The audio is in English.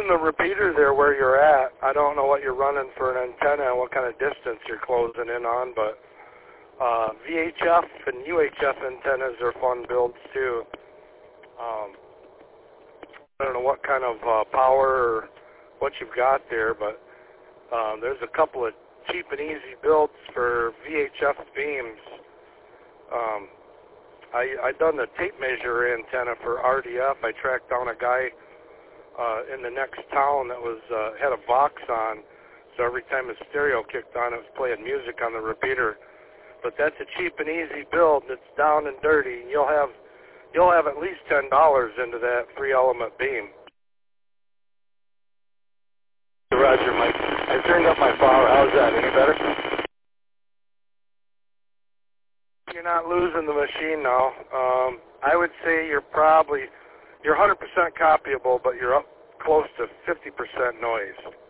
losing the repeater there where you're at. I don't know what you're running for an antenna and what kind of distance you're closing in on, but VHF and UHF antennas are fun builds too. I don't know what kind of power or what you've got there, but there's a couple of cheap and easy builds for VHF beams. I done the tape measure antenna for RDF. I tracked down a guy in the next town that was had a Vox on, so every time his stereo kicked on, it was playing music on the repeater. But that's a cheap and easy build, and it's down and dirty. And you'll have at least $10 into that 3-element beam. Roger, Mike. I turned up my power. How's that? Any better? You're not losing the machine now. I would say you're 100% copyable, but you're up close to 50% noise.